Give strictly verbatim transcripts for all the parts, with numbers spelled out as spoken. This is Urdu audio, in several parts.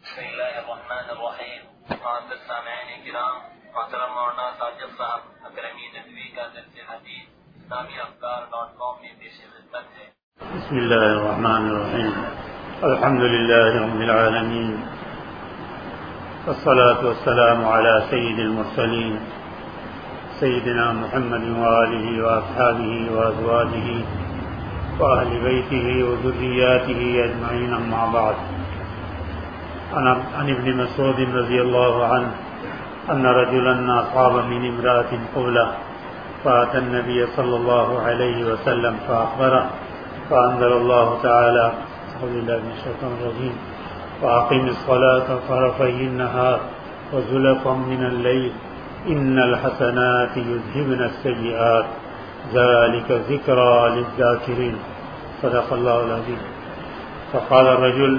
بسم اللہ الرحمن الرحیم. معزز سامعین کرام، محترم مولانا ساجد صاحب اکرمی ندوی کا درس حدیث اسلامی افکار ڈاٹ کام میں پیش خدمت ہے. بسم اللہ الرحمن الرحیم. الحمد للہ رب العالمین، والصلاة والسلام على سید المرسلین سیدنا محمد وآلہ وأصحابہ وأزواجہ وأہل بیتہ وذریاتہ اجمعین، اما بعد. عن ابن مسعود رضی اللہ عنہ ان رجلا اصاب من امرأة قبلة فأتى النبي صلى الله عليه وسلم فأخبره فأنزل الله تعالى أعوذ بالله من الشيطان الرجيم وأقم الصلاة طرفي النهار وزلفا من الليل إن الحسنات يذهبن السيئات ذلك ذكرى للذاكرين. صدق الله العظيم. فقال الرجل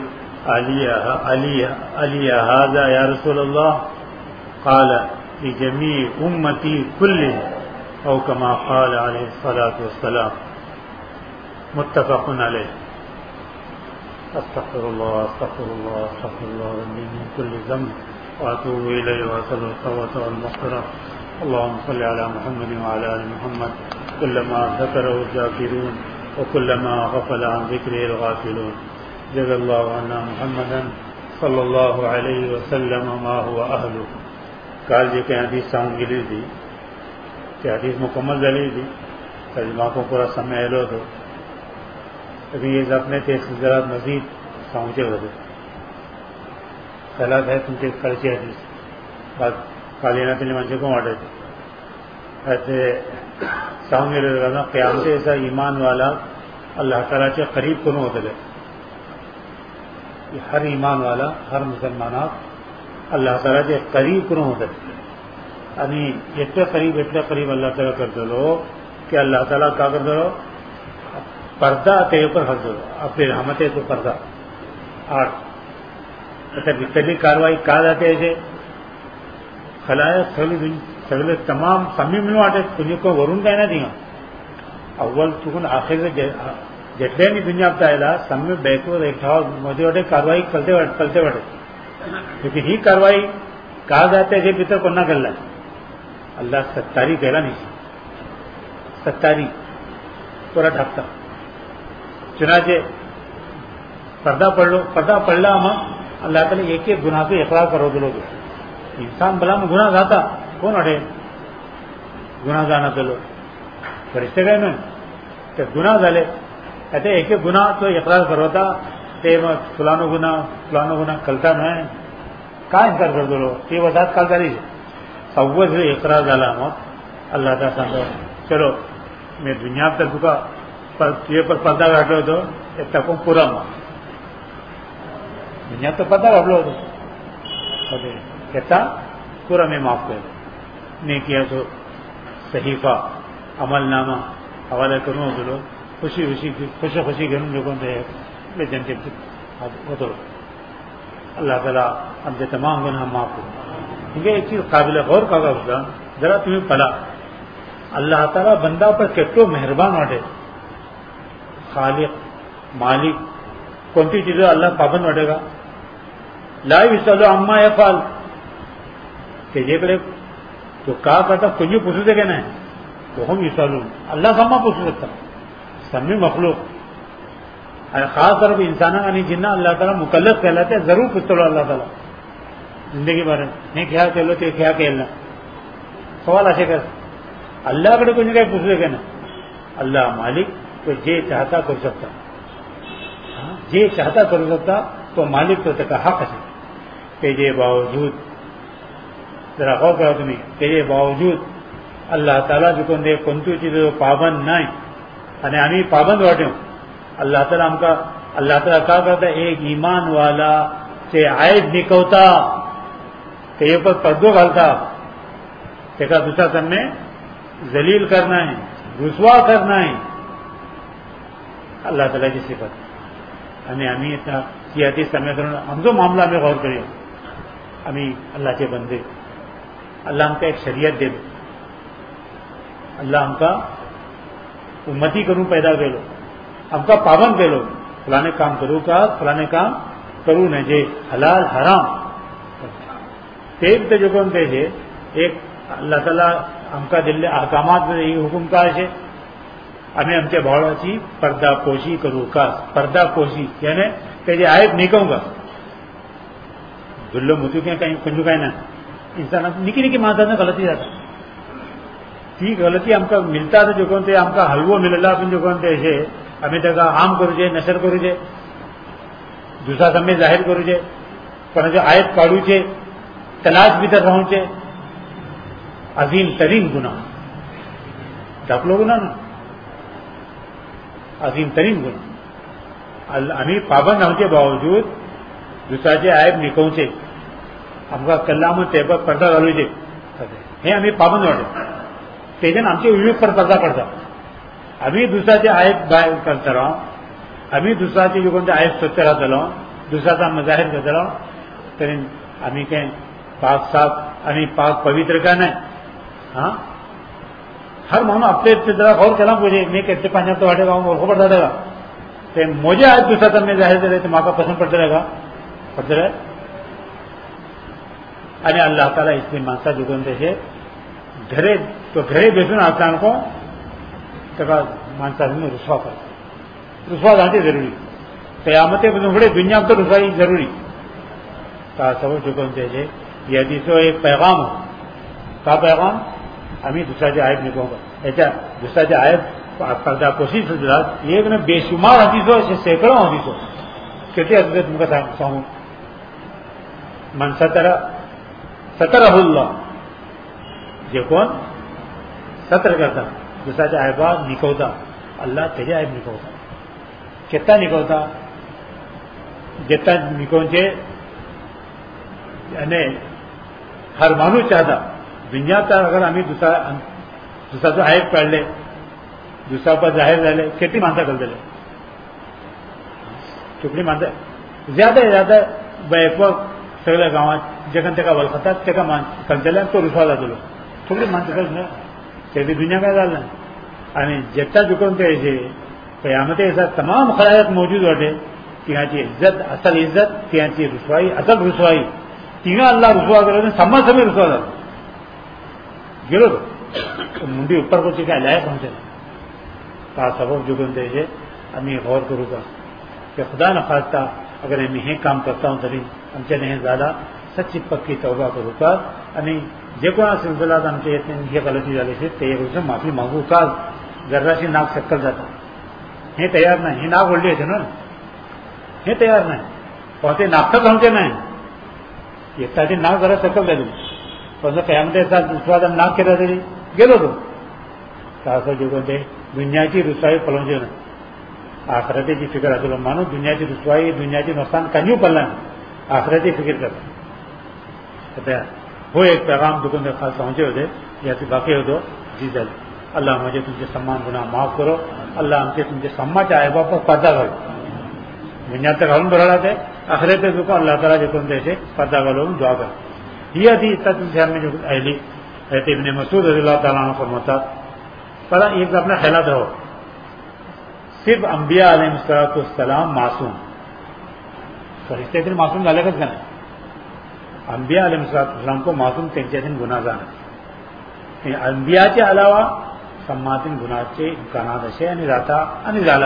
علي هذا يا رسول الله؟ قال لجميع أمتي كلهم، أو كما قال عليه الصلاة والسلام. متفق عليه. استغفر الله استغفر الله استغفر الله ربي من كل ذنب وأتوب إليه وأسأل التوبة والمغفرة. اللهم صل على محمد وعلى آل محمد كلما ذكره الذاكرون وكلما غفل عن ذكره الغافلون. جزا اللہ عنا محمدا صلی اللہ علیہ وسلم ما هو اہلو. کال جی کہ حدیث ساؤنڈ گلی تھی کہ حدیث مکمل دلی تھی ترجمہ کو پورا سمے اہلو تو ابھی یہ اپنے تھے ذرا مزید ساؤنڈے ہوتے خیالات ہے تم کے کڑچے حدیث بات کالینا تین منچے کو واٹے تھے ایسے ساؤنڈ گلے رہا قیامت ایسا ایمان والا اللہ تعالیٰ کے قریب کو ہوتے لے. ہر ایمان والا ہر مسلمانات اللہ تعالیٰ کے قریب کو ہوتے یعنی اتنے قریب اتنے قریب اللہ تعالیٰ کر دو لو کہ اللہ تعالیٰ کیا کر دو پردہ تیرے پر کر دو اپنے رحمت کو پردہ آٹھ اچھا جتنی کاروائی کہا جاتے ایسے خلائق سگلے سگلے تمام سمی ملو آٹے تجھے کو ورون کہنا دیا اول چکن آخر سے جتنے بھی دنیا آپ آئے سمی بیکور ایک مجھے وٹے کاروائی کرتے کرتے وٹے کیونکہ ہی کاروائی کہا جاتے ہے بھیتر کو نہ کر لیں اللہ ستاری کہلا نہیں ستاری پورا ڈھکتا چنانچہ پردہ پڑھ لو پردہ پڑھ لا ہم اللہ تعالیٰ ایک ایک گناہ سے اقرار کرو دلو گے انسان بلا میں گناہ گاتا کون اٹھے گناہ گانا دلو فرشتے گئے میں کہ گناہ ڈالے کہتے ایک ایک گناہ تو اقرار کرو تھا فلانو گناہ فلانو گناہ کلتا میں کہاں انکار کر دو یہ وضاحت کال کری سوت سے اقرار ڈالا ہم اللہ تعالیٰ سمجھو چلو میں دنیا تک کا یہ پر پردہ کاٹو تو تک پورا ماں دنیا تو پردہ کاٹ لو تو کہتا پورا میں معاف کر نہیں کیا تو صحیفہ عمل نامہ حوالے کروں دلو خوشی خوشی خوشی خوشی گھروں لوگوں سے جنتے وہ تو اللہ تعالیٰ ہم سے تمام گناہ معاف کرو. کیونکہ ایک چیز قابل غور کا ہوگا ذرا تمہیں پڑھا اللہ تعالیٰ بندہ پر کتوں مہربان واٹے خالق مالک کون سی چیزیں اللہ پابند واٹے گا لا یسأل عما یفعل کہ یہ کرے تو کہا کرتا کچھ پوچھو دے کہ نہیں تو ہم یسألون اللہ سما پوچھ سکتا سمی مخلوق خاص طور پہ انسانوں کا نہیں جنہ اللہ تعالیٰ مکلف کہلاتے ہیں ضرور پوچھتے لو اللہ تعالیٰ زندگی بارے نہیں کیا کہلو تو کیا کہلنا سوال ایسے کر اللہ کڑے کچھ نہیں پوچھ دے کہ نا اللہ مالک تو جے چاہتا کر سکتا جے چاہتا کر سکتا تو مالک تو تک حق ہے کہ یہ باوجود ذرا غور کرو تمہیں کہ یہ باوجود اللہ تعالیٰ جو کون دے کون سی چیزیں پابند نہ یعنی ہمیں پابند واٹے ہوں اللہ تعالیٰ ہم کا اللہ تعالیٰ کہا کرتا ہے ایک ایمان والا سے عائد نکوتا کہ یہ پر پردو گھالتا کہ دوسرا سن میں ذلیل کرنا ہے رسوا کرنا ہے اللہ تعالیٰ کی صفت ہمیں ہمیں اتنا سیاتی سمے ہم جو معاملہ میں غور کریں ہمیں اللہ کے بندے اللہ ہم کا ایک شریعت دے دو اللہ ہم کا امتی کروں پیدا کر لو ہم کا پابند کر لو فلانے کام کرو کا فلانے کام کرو نہ جے حلال حرام تیب تے جو کون تے جے ایک اللہ تعالی ہم کا دل احکامات میں یہ حکم کا ہے ہمیں ہم سے بہت اچھی پردہ پوشی کرو کا پردہ پوشی یعنی کہ یہ آیت نہیں کہوں گا دلو متو کے کہیں کنجو کہیں نا انسان نکی نکی مانتا نا غلطی جاتا ٹھیک غلطی ہم کا ملتا تھا جو کون تے ہم کا حلوہ مل اللہ اپن جو کون تے ایسے ہمیں تک عام کرو جائے نشر کرو جائے دوسرا سب میں ظاہر کرو جائے پر جو آیت پاڑو چھے تلاش بھی تر رہوں چھے عظیم ترین گناہ ڈاک لوگ نا عظیم ترین گناہ ہمیں پابند ہوں کے باوجود دوسرا چے آیت نہیں پہنچے ہم کا کلام طیبہ پردہ ڈالو جے ہیں ہمیں پابند ہوتے تیجن ہم کے ویوک پر پردہ پڑتا ابھی دوسرا چے آیت باہر کرتا رہا ابھی دوسرا چے جو کون سے آیت سوچتے رہتا رہا دوسرا سا مظاہر کرتا رہا ترین ہمیں کہیں پاک صاحب ہمیں پاک پوتر کا نہیں ہاں ہر مانو اپنے طرح غور کرنا مجھے میں کہتے پانچ تو ہٹے گا ہوں خبر دے گا تو مجھے آج دوسرا تب میں ظاہر کرے تو ماں کا پسند پڑتا رہے گا پڑتا رہے ارے اللہ تعالیٰ اس لیے مانسا جو کون سے گھرے تو گھرے بیسن آسان کو مانسا میں رسوا کرتا رسوا جانتے ضروری قیامت بڑے دنیا میں تو رسوائی ضروری کا سب جو کون سے یہ حدیث ایک پیغام ہو کا پیغام ہمیں دوسرا جو آیت نہیں کہوں گا ایسا دوسرا جو آیت پردہ کوشش یہ میں بے شمار حدیث ہو ایسے سینکڑوں حدیث ہو کتنے حدیث تم کا ساموں من ستر ستر اللہ یہ کون ستر کرتا دوسرا جو آئے بات نکوتا اللہ تیجا آئے نکوتا کتنا نکوتا جتنا نکوچے یعنی ہر مانو چاہتا دنیا تک اگر ہمیں دوسرا دوسرا تو آیت پڑھ لے دوسرا پر ظاہر رہ لے کتنی مانتا کر دے لے چپڑی مانتا زیادہ سے زیادہ ایک وقت سگلے گاؤں جگن تک بل خطا تک مان کر دے تو رسوا لا دلو چپڑی مانتا کر دے کہتی دنیا کا ڈالنا یعنی جتنا جکن تھے ایسے قیامت ایسا تمام خلائق موجود ہوتے کہ یہاں چی عزت اصل عزت یہاں چی رسوائی اصل رسوائی تینوں اللہ رسوا کرے سما سمے رسوا کر گرو تو منڈی اوپر کو چکا لائے پہنچے کا سبب جو بنتے ہیں ہمیں غور کروں گا کہ خدا نخواستہ اگر میں یہ کام کرتا ہوں تری ہم سے نہیں زیادہ سچی پکی توبہ کروں گا یعنی جو سلسلہ ہم سے یہ غلطی والے سے تیار سے معافی مانگو کا ذرا سی ناک سکل جاتا یہ تیار نہیں یہ ناک اولڈی ہے نا یہ تیار نہیں پہنچے ناک تک پہنچے نہیں یہ تاکہ ناک ذرا سکل دے دوں قیامت ساتھ ناک کے رہتے گلو تو سر جو کہتے دنیا کی رسوائی پلوجے نا آخرتی کی فکر اصل مانو دنیا کی رسوائی دنیا کی نقصان کنیوں پلنا آخرتی فکر کرتے وہ ایک پیغام دکان خاص پہنچے ہوتے یا پھر باقی ہو تو جی جل اللہ مجھے تم سے سمان گناہ معاف کرو اللہ ہم سے تم سے سما چاہے واپس پردہ کرو دنیا تک ہم بڑھا تھے آخرت دکان اللہ تعالیٰ جو کون سے پردہ کرو دعا کر یہ تھی تجھے میں جو اہلی رہتے ابن مسعود رضی اللہ تعالیٰ عنہ فرماتا پڑا ایک اپنا خیالات رہو صرف انبیاء علیہ الصلوۃ والسلام معصوم فرشتے دن معصوم ڈالے گا نہیں انبیاء علیہ الصلوۃ والسلام کو معصوم تینچے دن گناہ جانا انبیاء کے علاوہ سماتن گناہ کے امکانات ہے یعنی راتا یعنی ڈالا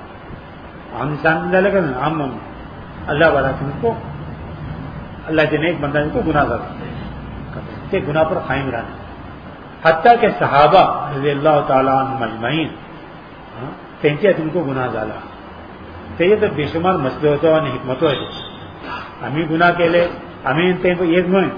ہم انسان ڈالے گا نا ہم اللہ والا تم کو اللہ کے نیک بندہ کو گناہ کرتے گناہ پر قائم رہنا حتیٰ کہ صحابہ رضی اللہ تعالیٰ عنہ مجمعین تینچے تم کو گناہ ڈالا تو یہ تو بے شمار مسئلے ہوتا ہے حکمت ہے ہمیں گناہ کے لے ہمیں تین کو ایک نہیں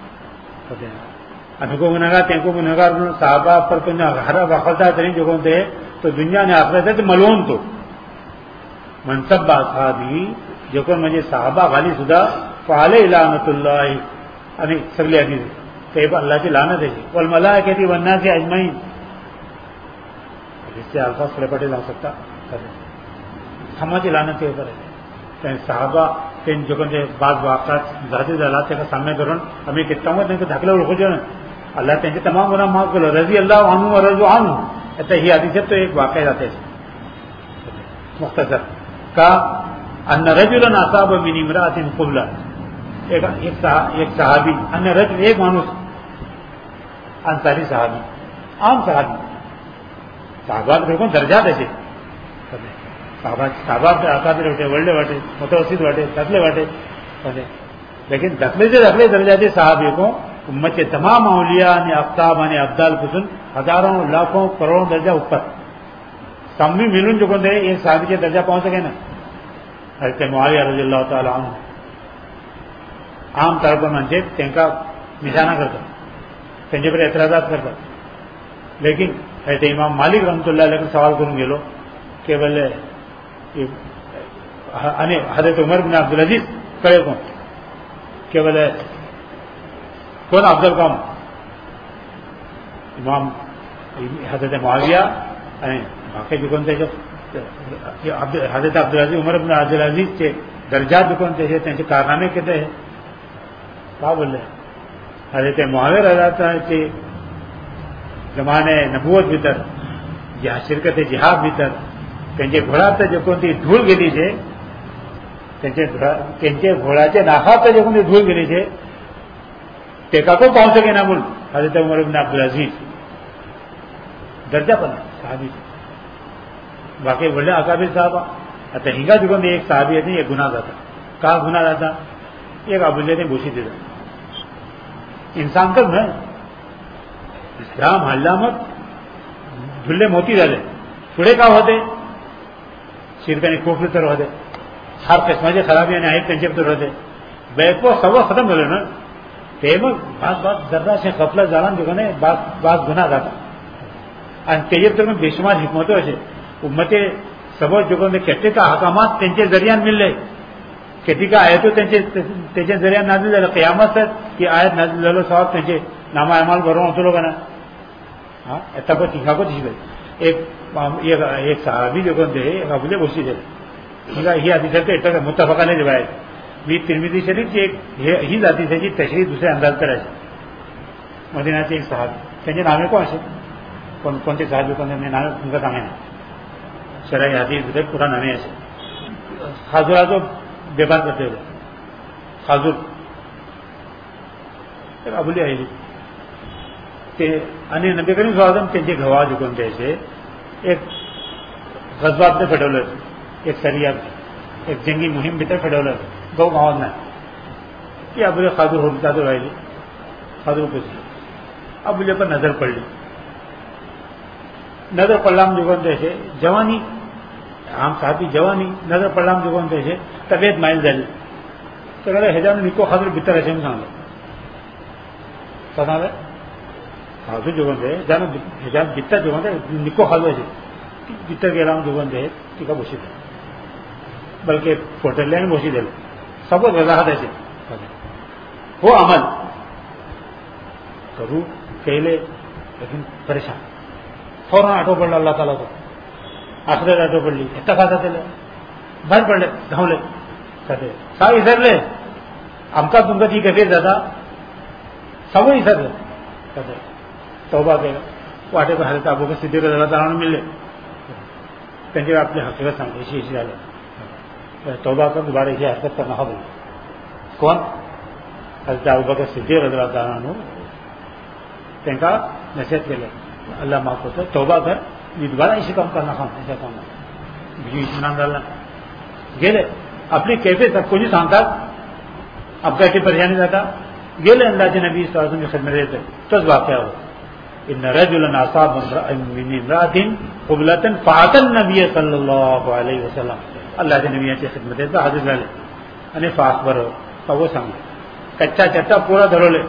ہمیں کو گناہ گار تین کو گناہ گار صحابہ پر تو ہر وقت ترین جو کون تھے تو دنیا نے آخرت ہے تو ملون تو منصب صحابی جو کون مجھے صحابہ غالی شدہ فعلی لعنت اللہ یعنی سگلی حدیث کہ اللہ کی لعنت ہے والملائکۃ والناس اجمعین اس سے الفاظ پڑے پڑے لا سکتا سمجھ لعنت کے اوپر ہے صحابہ تین جو کہ بعض واقعات ذاتی حالات کا سامنے کرن ہمیں کتنا ہوں کہ دھکلے اڑ جو اللہ تین تمام گناہ معاف کرو رضی اللہ عنہ و رضوا عنہ ایسا ہی حدیث ہے تو ایک واقعہ جاتے ہیں مختصر کا ان رجلا اصاب من امرأة قبلہ، ایک ایک صحابی، ان رجل ایک مانوس، انصاری صحابی، عام صحابی، صحابات بالکل درجات ایسے صحابات اکابر واٹے، ورلڈے واٹے، متوسط واٹے، دخلے واٹے، لیکن دخلے سے دخلے درجات صحابی کو امت کے تمام اولیاء نے افتاب نے ابدال کسن ہزاروں لاکھوں کروڑوں درجہ اوپر سمی ملن جو کون ایک صحابی کے درجہ پہنچ سکے نا. حضرت معاویہ رضی اللہ تعالی عنہ عام طور پر منچے تنکا نشانہ کرتا، تنجے پر اعتراضات کرتا، لیکن حضرت امام مالک رحمۃ اللہ علیہ کو سوال کروں گے لو کہ بولے حضرت عمر بن عبدالعزیز کڑے کون کہ بولے کون افضل قوم، امام حضرت معاویہ باقی جو کون تھے جو حضرت عبدالعزیز عمر بن عبدالعزیز کے درجات جو کون تھے تنچے کارنامے کہتے ہیں کیا بول رہے حضرت معاویہ رضی اللہ عنہ کے زمانے نبوت بھیتر یا شرکت جہاد بھیتر تنچے گھوڑا تے جو کون تھی دھول گلی سے تنچے گھوڑا چے ناخا تے جو کون تھی دھول گلی سے ٹیکا کو پہنچ سکے نا بول حضرت عمر بن عبدالعزیز درجہ بنا صحابی باقی بولے اکابر صاحب اچھا ہنگا جو کون ایک صحابی ہے ایک گناہ رہتا کہا گناہ رہتا ایک ابولیت نے گوشی دے دیتا انسان کب ہے اسلام علامت جھلے موتی ڈالے چھڑے کا ہوتے شرکانی کوفر تر ہوتے ہر قسم سے خرابیاں آئے تنجب تر ہوتے بیک کو سب ختم ہو نا تیم بات بات ذرا سے غفلت زالان جو ہے بات بات گناہ رہتا تیجب تر میں بے شمار حکمتوں سے امت سب جو کہتے کا حکامات تنچے ذریعہ مل رہے کہتی کا آیتوں تنچے ذریعہ نازل لے قیامت سے کہ آیت نازل لے لو صاحب تنچے نامہ اعمال بھرو تو لوگ نا ہاں اتنا کو ٹھیکا کو ٹھیک ایک ایک صحابی جو کہتے ہیں ابولے بوسی دے یہ حدیث ہے کہ متفقہ نے روایت بھی ترمذی شریف کی ایک ہی ذاتی سے جی تشریح دوسرے انداز پر ایسے مدینہ سے ایک صحابی تنچے نامے کو ایسے کون کون سے صحابی کون سے نام ان کا نام ہے شرعی حدیث پورا نام ایسے حاضرات کو بے بات کرتے ہوئے حاضر ابولی آئی ان نبی کریم صلی اللہ علیہ وسلم تنچے گواہ جو کون ایسے ایک غزوات میں پھٹولے ایک سریعت ایک جنگی مہم بھی تھے پھٹولے گو گاؤں میں یہ ابولی خاضر ہو بتا دو بھائی خاضر کو ابولی پر نظر پڑ لی نظر پڑلام جو کون ایسے جوانی عام صاحبی جوانی نظر پڑلام جو کون ایسے طبیعت مائل دلی تو کہتے حجاب نکو خاطر بتر ایسے میں سامنے سامنے حاضر جو کون ہے جانا حجاب بتر جو کون ہے نکو خاطر ایسے بتر کے علاوہ جو کون ہے ٹھیکا بوشی دے بلکہ فوٹر لین بوشی دے سب کو وضاحت ایسے وہ عمل کروں کہلے لیکن پریشان فوراً آٹو پڑ اللہ تعالیٰ کو آخر آٹو پڑ لی اتنا کھاتا تھے بھر پڑ لے گھاؤں لے کہتے سا ادھر لے ہم کا تم کا جی کیسے زیادہ سب ادھر لے کہتے توبہ کے وہ آٹے پہ حضرت ابو بکر صدیق رضی اللہ تعالیٰ نے مل لے کہیں آپ نے حقیقت سمجھے اسی اسی ڈالے توبہ کا دوبارہ اسی حرکت کرنا ہو بولے کون حضرت ابو بکر صدیق رضی اللہ تعالیٰ نے کہیں کا نصیحت کے لے اللہ معاف ہوتا ہے توبہ کر یہ دوبارہ اسی کام کرنا خام ایسا کام اطمینان ڈالنا گیلے اپنی کیفے تک کو نہیں سانتا اب کا پریشانی رہتا گیلے اللہ کے نبی صلی اللہ علیہ وسلم کی خدمت دیتے تو واقعہ ہو ان رجلا اصاب من امرأة قبلة فأتى النبي صلی اللہ علیہ وسلم اللہ کے نبی کی خدمت دیتا حاضر لے یعنی فاخبر ہو تو وہ سمجھ کچا چچا پورا دھرو لے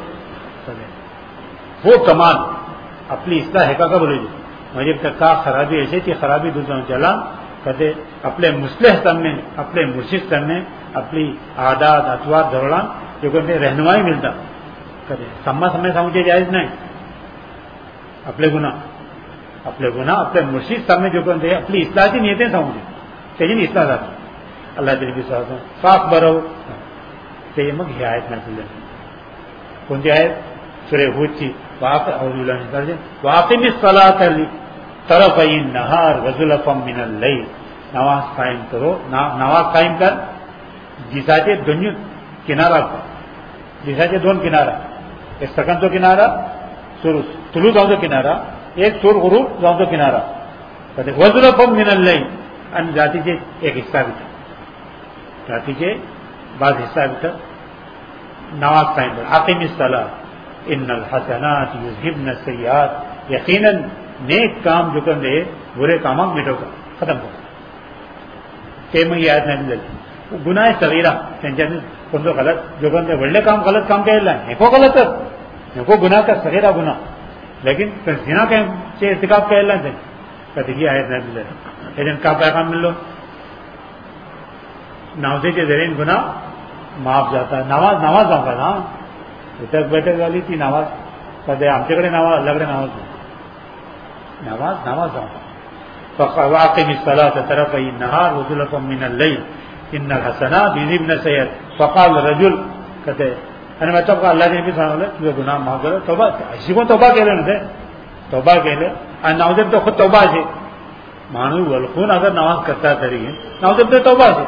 وہ کمال اپنی اصلاح ہے کا بولے جی مجھے تک کا خرابی ایسے تھی خرابی دوسروں چلا کہتے اپنے مصلح کرنے اپنے مرشد کرنے اپنی عادات اطوار دوران جو کہتے رہنمائی ملتا کہتے سما سمے سمجھے جائز نہیں اپنے گناہ اپنے گناہ اپنے مرشد سامنے جو کہتے اپنی اصلاح کی نیتیں سمجھے چاہیے نہیں اصلاح کرتے اللہ تعالی کی صاحب صاف برو چاہیے مگ یہ آیت محفوظ ہے کون سی آیت سورہ ہود کی واقم الصلاۃ طرفی النہار وزلفا من اللیل نماز قائم کرو. نماز قائم کر جیساچے دنیا کنارا کو جیساچے دون کنارا ایک سکن تو کنارا سور طلوع جاؤں تو کنارا ایک سور غروب جاؤں تو کنارا وزرفم من اللیل ان جاتی کے ایک حصہ بھی تھا جاتی کے بعض حصہ بھی تھا نماز قائم کر. اقیم الصلاۃ ان الحسنات یذہبن السیئات یقیناً نیک کام جو کر دے برے کاموں مٹو کر ختم کر تیم یاد نہیں ملے گناہ صغیرہ کون تو غلط جو کر دے بڑے کام غلط کام کہ نیکو غلط ہے نیکو گناہ کا صغیرہ گناہ لیکن زنا کے ارتکاب کا اعلان دیں کہتے ہی آیت نہیں ملے لیکن کا پیغام مل لو ناوزے کے ذریعے گناہ معاف جاتا ہے. نماز نماز جاؤں گا نا اتر بیٹھک والی تھی نماز کہتے ہم سے کڑے نماز لگ رہے نماز نماز نماز جاؤں گا. فواقم الصلاۃ طرفی النہار وزلفا من اللیل ان الحسنات یذہبن السیئات فقال رجل کہتے અને મેં તો અલ્લાહ ને બી સાંભળે તું ગુનાહ માફ કરે તોબા હજી કો તોબા કરે ને તોબા કરે આ નવજબ તો ખુદ તોબા છે માણસ વલખુન અગર નમાઝ કરતા તરી નવજબ તો તોબા છે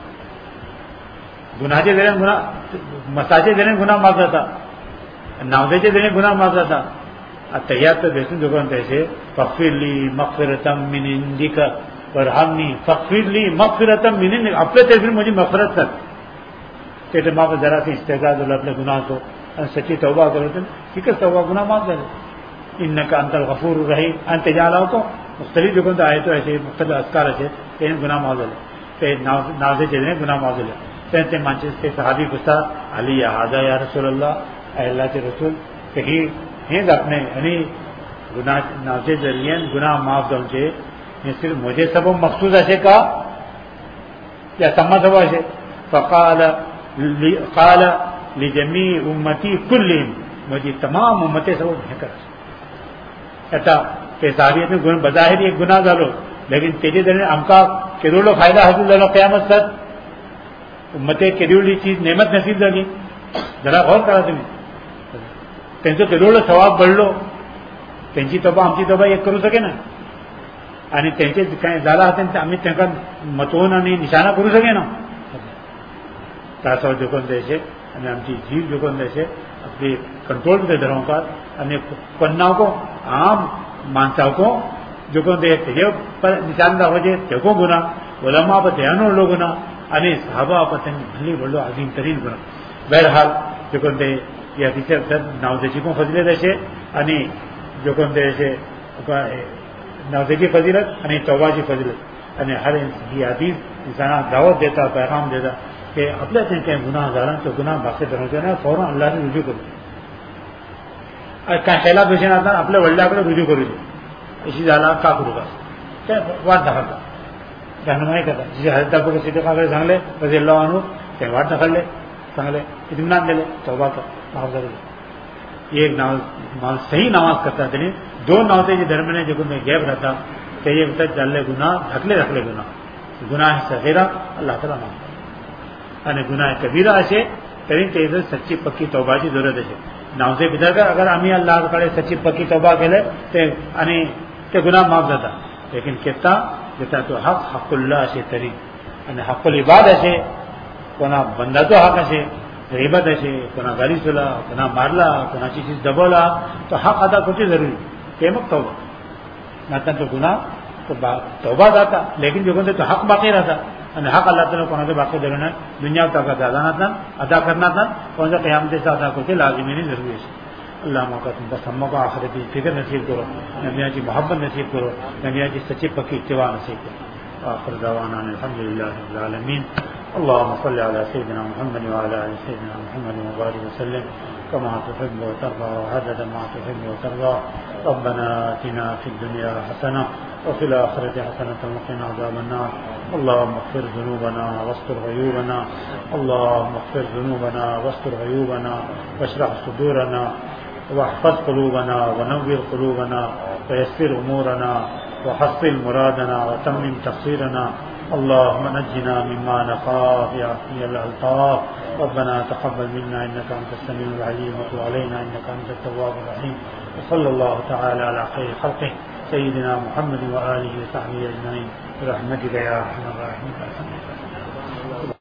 ગુનાહ જે દેને ગુનાહ મસાજે દેને ગુનાહ માફ કરતા નવજે જે દેને ગુનાહ માફ કરતા આ તૈયાર તો દેશું જો કોણ છે ફગફિર લી મગફિરતમ મિન ઇન્દિક વરહમની ફગફિર લી મગફિરતમ મિન ઇન્દિક अपने तरफ से मुझे मगफिरत कर کہ माँ पर ذرا سی استغفار دو اپنے گناہ کو سچی توبہ کرو تو ٹھیک ہے توبہ گناہ معاف کرے انک انت الغفور الرحیم انت جالاو کو مختلف جو کنت آئے تو ایسے مختلف اذکار ایسے تین گناہ معاف کرے تے نازے چلے گناہ معاف کرے تے مانچے تے صحابی پوچھتا علی ہذا یا رسول اللہ اے اللہ کے رسول کہیں ہیں اپنے یعنی گناہ نازے ذریعے گناہ معاف دوں چے یہ صرف مجھے سب مخصوص ایسے کا یا سما سب ایسے فقال قال لجميع امتی كلهم مجھے تمام امتیں سب بہتر ایسا کہ صحابیت میں بظاہر ایک گناہ ڈالو لیکن تیرے درے ہم کا کروڑوں فائدہ حاصل ڈالو قیامت تک امتیں کروڑی چیز نعمت نصیب ڈالی ذرا غور کرا تمہیں تین کروڑوں ثواب بڑھ لو تینچی توبہ ہم توبہ ایک کرو سکے نا आणि त्यांचे काही झाला असेल तर आम्ही त्यांना मतवून आणि निशाणा करू सके ना तासावर जोखून द्यायचे आणि आमची जीव जोखून द्यायचे अपने कंट्रोल में धरों का અને પન્નાઓ को आम मानसाओं को जोखून दे त्याचे पर निशान दाखवायचे तेको गुन्हा उलमा पर ध्यान लो गुन्हा आणि सहाबा पर त्यांनी भली बोललो अजीम तरीन गुन्हा बहरहाल जोखून दे या तिथे नावदेची को फजिले द्यायचे आणि जोखून द्यायचे नवदेची फजिलत आणि तौबाची फजिलत आणि हर ही हदीस इंसाना दावत देता पैगाम देता कि आपल्या काही गुन्हा झाला तो गुन्हा भागते धरवते ना फौरन अल्लाहने रुजू करू काय ह्याला पेशंट आता आपल्या वडिलाकडे रुजू करू दे अशी झाला का करू का ते वाट दाखवता राहणुमाई करता जिथे हजरतापूर सिद्धकाकडे सांगले रजी अल्लाह आणू ते वाट दाखवले चांगले इत्मीनान दिले तौबा कर माफ झाले एक नाव सही नमाज करता त्याने दोन नावतेचे दरम्यान जे कोण गॅप राहता ते म्हणतात चालले गुन्हा ढकले ढकले गुन्हा गुन्हा सगेरा अल्लाह ताला माफ आणि गुन्हा कबीरा असे तरी ते सच्ची पक्की तौबाची जरूरत असे नावचे भितर अगर आम्ही अल्लाहकडे सच्ची पक्की तौबा केले ते आणि ते गुन्हा माफ जाता लेकिन केता जेता तो हक हकुल्ला असे तरी आणि हकुल इबाद असे कोणा बंदाचो हक असे गरीबत असे कोणा गाडी चला कोणा मारला कोणाची चीज दबवला तो हक अदा करणे जरुरी ते मग तौबा नाता तो गुन्हा तो तौबा जाता लेकिन जो कोणते तो हक बाकी राहता आणि हक अल्लाह ताला कोणाचे बाकी धरणं दुनिया तक अदा अदा करना कोणत्या क़यामतेचा अदा करते लाजिमीने जरूरी आहे अल्लाह मौका तुमका सम्मो का आखिरती फिक्र नसीब करो नबियाची मोहब्बत नसीब करो नबियाची सच्ची पक्की इत्तिबा नसीब करो आखिर दवाना अल्हम्दुलिल्लाहि रब्बिल आलमीन اللهم صل على سيدنا محمد وعلى ال سيدنا محمد وبارك وسلم كما تحب وترضى وعدد ما تحب وترضى ربنا آتنا في الدنيا حسنة وفي الآخرة حسنة وقنا عذاب النار اللهم اغفر ذنوبنا واستر عيوبنا اللهم اغفر ذنوبنا واستر عيوبنا واشرح صدورنا واحفظ قلوبنا ونور قلوبنا ويسر أمورنا وحصل مرادنا وتمم تقصيرنا اللهم نجنا مما نخاف يا عافية الألطاف ربنا تقبل منا إنك أنت السميع العليم وتب علينا إنك أنت التواب الرحيم وصلى الله تعالى على خير خلقه سيدنا محمد وآله وصحبه أجمعين برحمتك يا أرحم الراحمين.